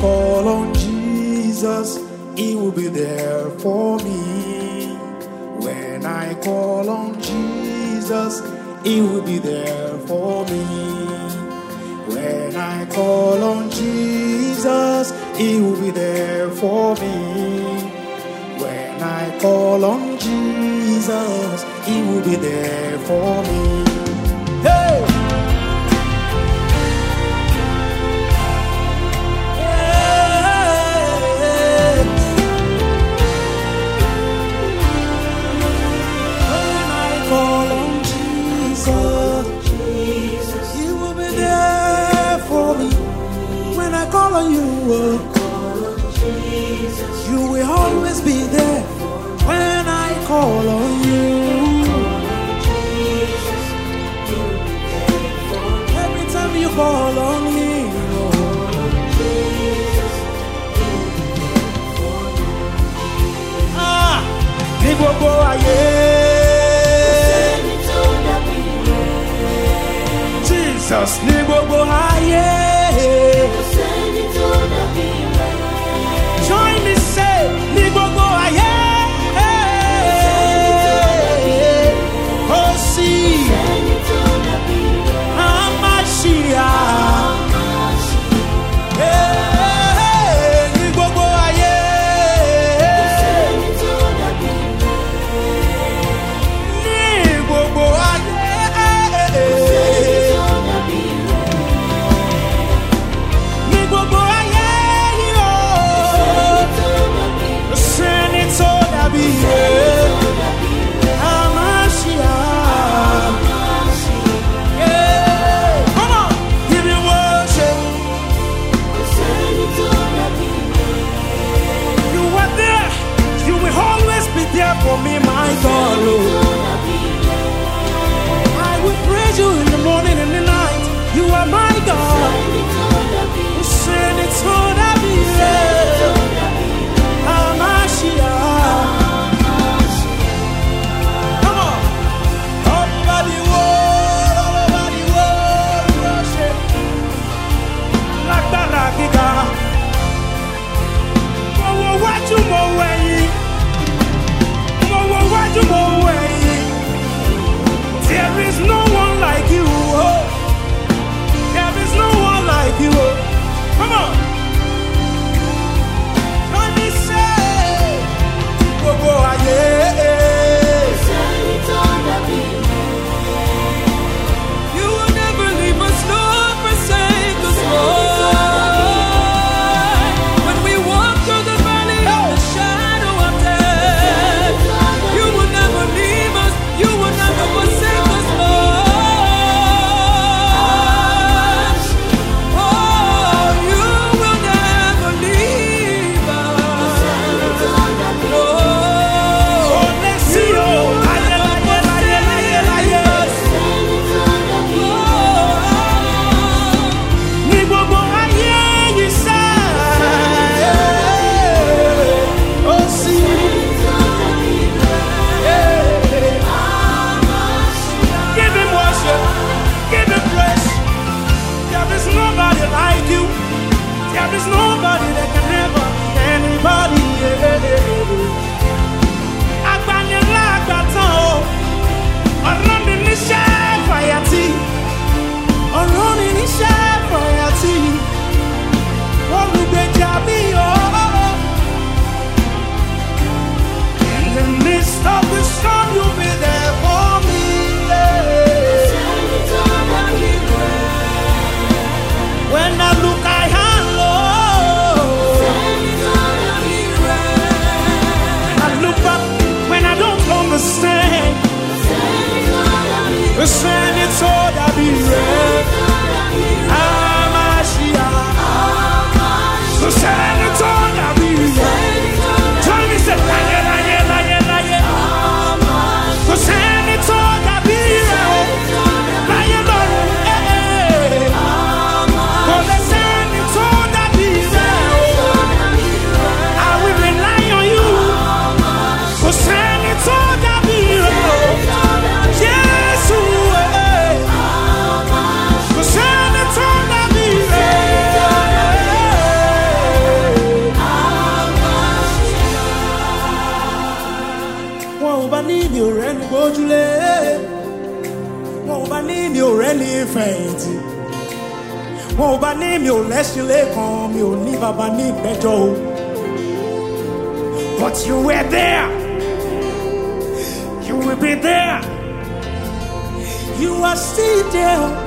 call on Jesus, He will be there for me. When I call on Jesus, He will be there for me. When I call on Jesus, He will be there for me. When I call on Jesus, He will be there for me. Hey! When I call on Jesus, He will be there for me. When I call on you, you will always be there. When I call on you, every time you call on me, ní gbogbo ayé, Jesus ní gbogbo ayé. Join me, say, ní gbogbo ayé. Oh, see, Amashia. Ní gbogbo ayé. Ní gbogbo ayé. Ní gbogbo ayé. Send it so that be here. Amashia. Yeah. Come on, give me worship. You are there. You will always be there for me, my God. I will praise you in the morning and the night. You are my God. Send it so that be here. Amashia. Come on. All over the world, worship. Like the Rakiga. Oh, what you more way? Oh, what you more way? There is no one like you. Oh. There is no one like you. Oh. Come on. Let me say, oh, yeah. You will never leave us nor forsake us, Lord. When we walk through the valley of the shadow of death, you will never leave us, you will never forsake us, Lord. Oh, you will never leave us, Lord. Oh, let's see, oh, aye. Ní gbogbo ayé yìí sá. Oh, see. Give him worship. Give him praise. There is nobody like you. There is nobody that can ever be anybody. Agbanilá àgbàtàn o. Ọ̀rọ̀ mi níṣẹ́ fàyàtì. Ọ̀rọ̀ mi níṣẹ́ fàyàtì. Olùgbèjà mi o. In the midst of the storm, you'll be there for me. When I look high and low, I look up when I don't understand. Send it so that be red. Amashia. So send it so that be red. Tell me, say, laye. So send it so that be red. Laye. So let's send it so that be red. I will rely on you. So send it so that be red. Yes, ò bá ní mi ò lẹ́sìn lẹ́kan, mi ò ní bàbá ní ìgbẹ́jọ́ o. But you were there. You will be there. You are still there.